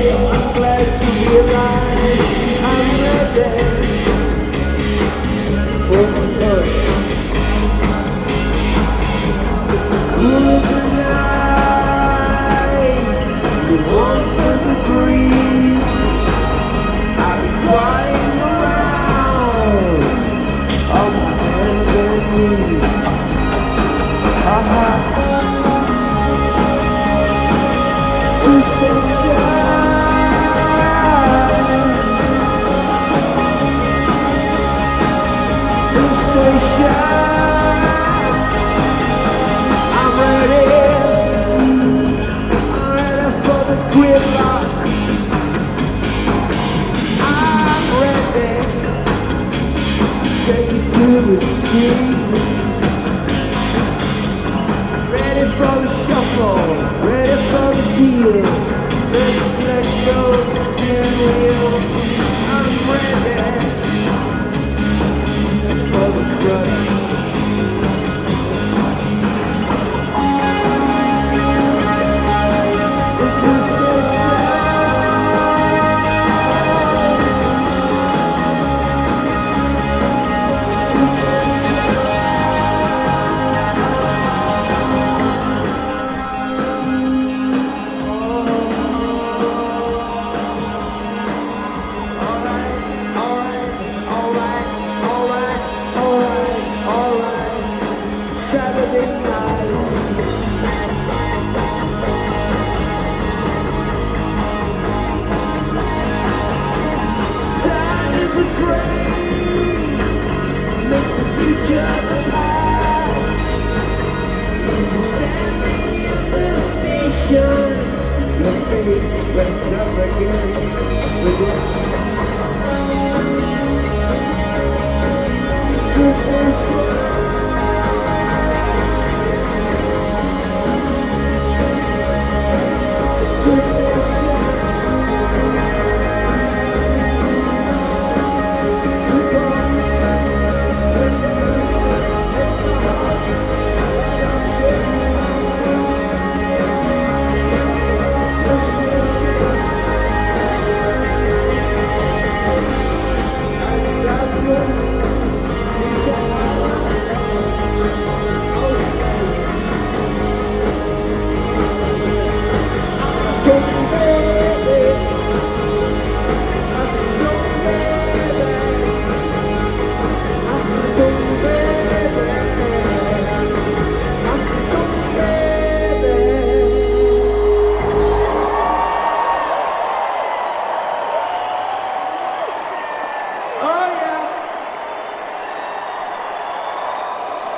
I'm glad to be alive. I'm ready for the first. Cool as the night, the warmth of the breeze. I'll be flying around on my hands and knees. I'm ready for the gridlock. I'm ready to take you to the street. Ready for the shuffle, ready for the deal. Let's let go of the steering wheel. I'm ready for the crush. This is the Saturday night. Time is a brain, makes the future alive. Standing in the station, your face rest up again.